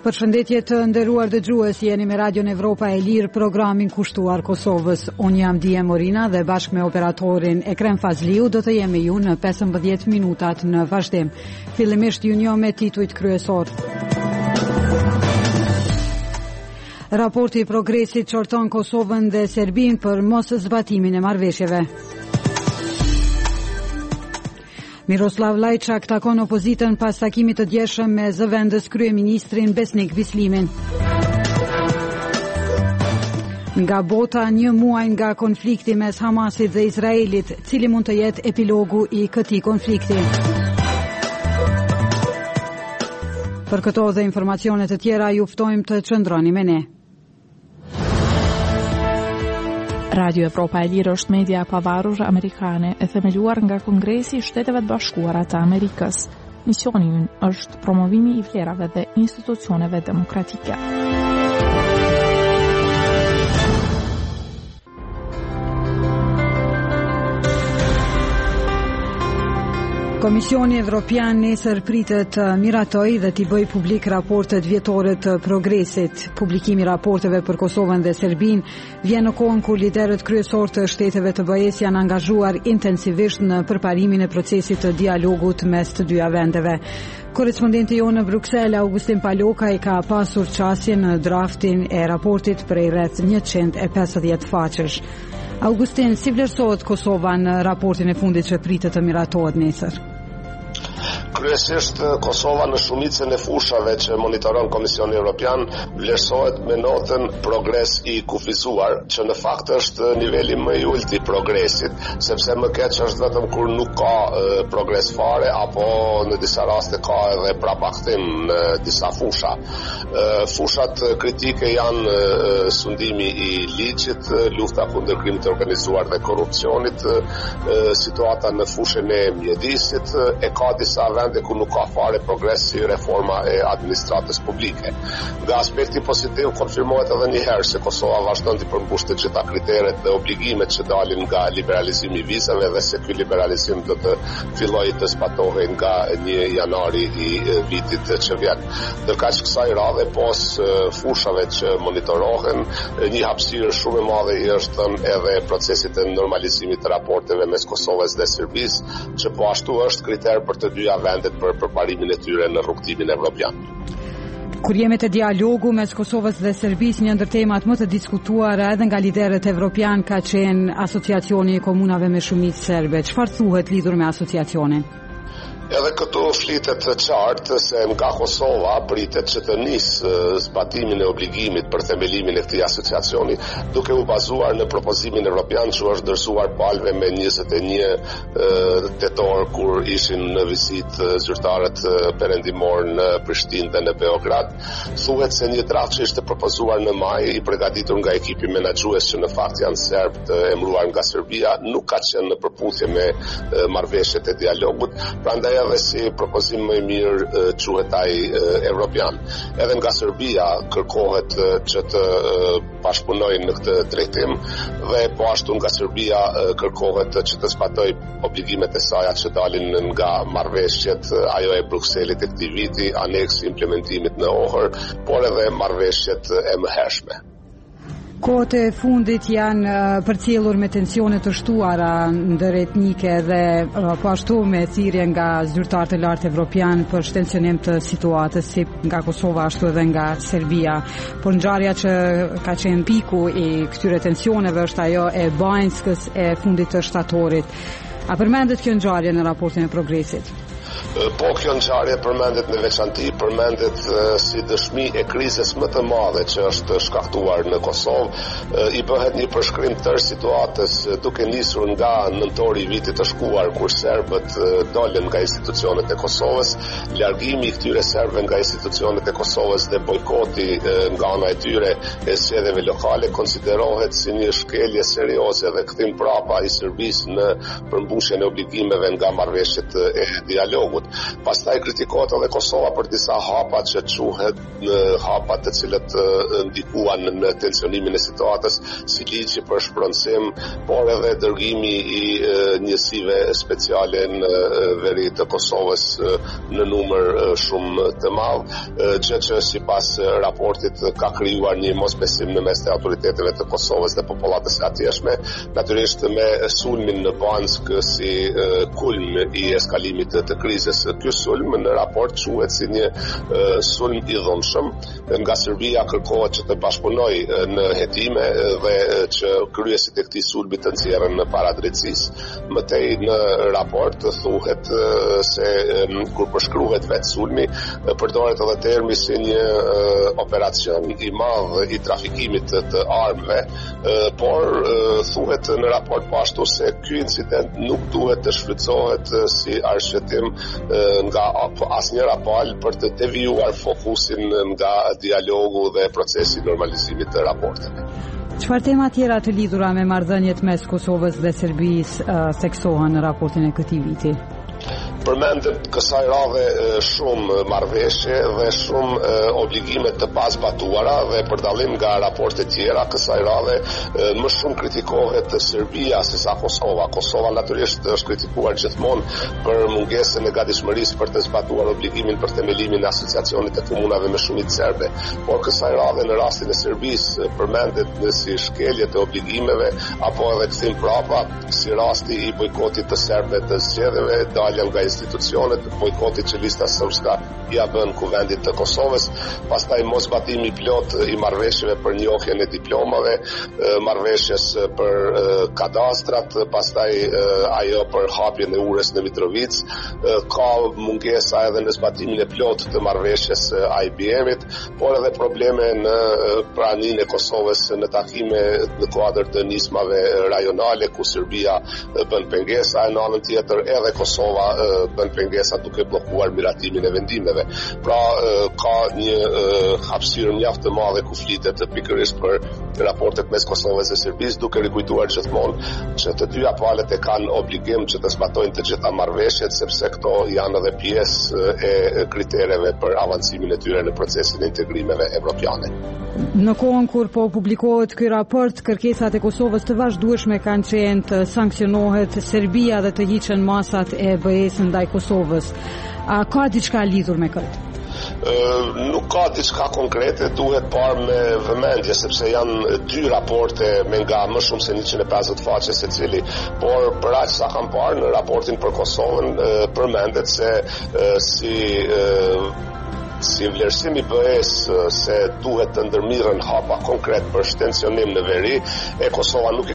Përshëndetje të nderuar dëgjues, jeni me Radion Evropa e Lirë, programin kushtuar Kosovës. Unë jam Dije Morina dhe bashkë me operatorin Ekrem Fazliu do të jemi ju në 15 minutat në vazhdim. Fillimisht ju njoh me titujt kryesor. Raporti i progresit qorton Kosovën dhe Serbinë për mos zbatimin e marrëveshjeve. Miroslav Lajçak takon opozitën pas takimit të djeshëm me zëvendës kryeministrin Besnik Bislimin. Nga bota, 1 muaj nga konflikti mes Hamasit dhe Izraelit, cili mund të jetë epilogu i këtij konflikti. Për këto dhe informacione të tjera ju ftojmë të qëndroni me ne. Radio Evropa e Lirë është media e pavarur amerikane e themeluar nga Kongresi i Shteteve të Bashkuara të Amerikës. Misioni i ynë është promovimi i vlerave dhe institucioneve demokratike. Komisioni Evropian nesër pritet të miratoj dhe t'i bëj publik raportet vjetore të progresit. Publikimi i raporteve për Kosovën dhe Serbinë vjen në kohën kur liderët kryesor të shteteve të BE-s janë angazhuar intensivisht në përparimin e procesit të dialogut mes të dyja vendeve. Korrespondenti jonë në Bruksel, Augustin Paloka, i ka pasur qasje në draftin e raportit prej rreth 150 faqesh. Augustin, si vlerësohet Kosova në raportin e fundit që pritet të miratohet nesër? Kryesisht Kosova në shumicën e fushave që monitoron Komisioni Evropian vlerësohet me notën progres i kufizuar, që në fakt është niveli më i ulët i progresit, sepse më keq është vetëm kur nuk ka progres fare apo në disa raste ka edhe prapakthim në disa fusha. Fushat kritike janë sundimi i ligjit, lufta kundër krimit të organizuar dhe korrupsionit, situata në fushën e mjedisit, e ka disa vende ku nuk ka fare progres si reforma e administratës publike. Nga aspekti pozitiv konfirmohet edhe një herë se Kosova vazhdon të përmbush të gjitha kriteret dhe obligimet që dalin nga liberalizimi i vizave dhe se ky liberalizim do të fillojë të zbatohej nga 1 janari i vitit që vjen. Ndërkaq kësaj radhe pos fushave që monitorohen, një hapësirë shumë e madhe i është edhe procesit të normalizimit të raporteve mes Kosovës dhe Serbisë, që po ashtu është kriter për të dyja vendet për përparimin e tyre në rrugtimin evropian. Kur jemi te dialogu mes Kosovës dhe Serbisë, një ndër temat më të diskutuara edhe nga liderët evropian ka qenë asociacioni i komunave me shumicë serbe. Çfarë thuhet lidhur me asociacionin? Edhe këtu flitet të qartë se nga Kosova pritet që të nisë zbatimin e obligimit për themelimin e këtij asociacioni, duke u bazuar në propozimin evropian që është dorëzuar palëve me 21 tetor kur ishin në vizitë zyrtarët perëndimor në Prishtinë dhe në Beograd. Thuhet se një draft që ishte propozuar në maj i përgatitur nga ekipi menaxhues që në fakt janë serb të emëruar nga Serbia, nuk ka qenë në përputhje me marrëveshjet e dialogut, prandaj edhe si propozim më i mirë quhet ai evropian. Edhe nga Serbia kërkohet që të bashkëpunojnë në këtë drejtim dhe po ashtu nga Serbia kërkohet që të zbatojë obligimet e saj që dalin nga marrëveshjet ajo e Brukselit e këtij viti, aneks i implementimit në Ohër, por edhe marrëveshjet e mëhershme. Kohët e fundit janë përcjellur me tensione të shtuara ndëretnike dhe po ashtu me thirrje nga zyrtarë të lartë evropian për shtensionim të situatës si nga Kosova ashtu edhe nga Serbia. Por ngjarja që ka qenë piku i këtyre tensioneve është ajo e Banjskës e fundit të shtatorit. A përmendet kjo ngjarje në raportin e progresit? Po kjo ngjarje përmendet në veçanti, përmendet si dëshmi e krizës më të madhe që është shkaktuar në Kosovë. I bëhet një përshkrim tërë situatës duke nisur nga nëntori i vitit të shkuar kur serbët dolën nga institucionet e Kosovës, largimi i këtyre serbëve nga institucionet e Kosovës dhe bojkoti nga ana e tyre e zgjedhjeve lokale konsiderohet si një shkelje serioze dhe kthim prapa i Serbisë në përmbushjen e obligimeve nga marrëveshjet e dialogut. dialogut. Pastaj kritikohet edhe Kosova për disa hapa që quhet hapa të cilët ndikuan në tensionimin e situatës, si ligji për shpronësim, por edhe dërgimi i njësive speciale në veri të Kosovës në numër shumë të madh, gjë që sipas raportit ka krijuar një mosbesim në mes të autoriteteve të Kosovës dhe popullatës së atjeshme, natyrisht me sulmin në Bansk si kulm i eskalimit të krizës. Ky sulm në raport quhet si një sulm i dhunshëm, nga Serbia kërkohet që të bashkëpunojë në hetime dhe që kryesit e këtij sulmi të nxjerrën në para drejtësisë. Mëtej në raport thuhet se kur përshkruhet vetë sulmi, përdoret edhe termi si një operacion i madh i trafikimit të armëve, por thuhet në raport po ashtu se ky incident nuk duhet të shfrytëzohet si arsyetim nga asnjëra palë për të devijuar fokusin nga dialogu dhe procesi i normalizimit të raporteve. Çfarë tema tjera të lidhura me marrëdhëniet mes Kosovës dhe Serbisë theksohen në raportin e këtij viti? Përmendet kësaj radhe shumë marrëveshje dhe shumë obligime të pazbatuara dhe për dallim nga raporte tjera kësaj radhe më shumë kritikohet Serbia sesa Kosova. Kosova natyrisht është kritikuar gjithmonë për mungesën e gatishmërisë për të zbatuar obligimin për themelimin e asociacionit të komunave me shumicë serbe. Por kësaj radhe në rastin e Serbisë përmendet si shkelje të obligimeve apo edhe kthim prapa si rasti i bojkotit të serbëve të zgjedhjeve, dalja nga institucionet, bojkotit që lista sërbska ja bën kuvendit të Kosovës, pastaj mosbatimi plot i marrëveshjeve për njohjen e diplomave, marrëveshjes për kadastrat, pastaj ajo për hapjen e urës në Mitrovic, ka mungesa edhe në zbatimin e plot të marrëveshjes IBM-it, por edhe probleme në praninë e Kosovës në takime në kuadër të nismave rajonale ku Serbia bën pengesa, në anën tjetër edhe Kosova bën pengesa duke bllokuar miratimin e vendimeve. Pra ka një hapësirë mjaft të madhe ku flitet pikërisht për raportet mes Kosovës dhe Serbisë, duke rikujtuar gjithmonë që të dyja palët e kanë obligim që të zbatojnë të gjitha marrëveshjet, sepse këto janë edhe pjesë e kritereve për avancimin e tyre në procesin e integrimeve evropiane. Në kohën kur po publikohet ky raport, kërkesat e Kosovës të vazhdueshme kanë qenë të sankcionohet Serbia dhe të hiqen masat e BE-s ndaj Kosovës. A ka diçka lidhur me këtë? Nuk ka diçka konkrete, duhet parë me vëmendje, sepse janë dy raporte me nga më shumë se 150 faqe secili, por për aq sa kam parë në raportin për Kosovën përmendet se si vlerësimi i BE-s se duhet të ndërmirën hapa konkret për shtensionim në veri, Kosova nuk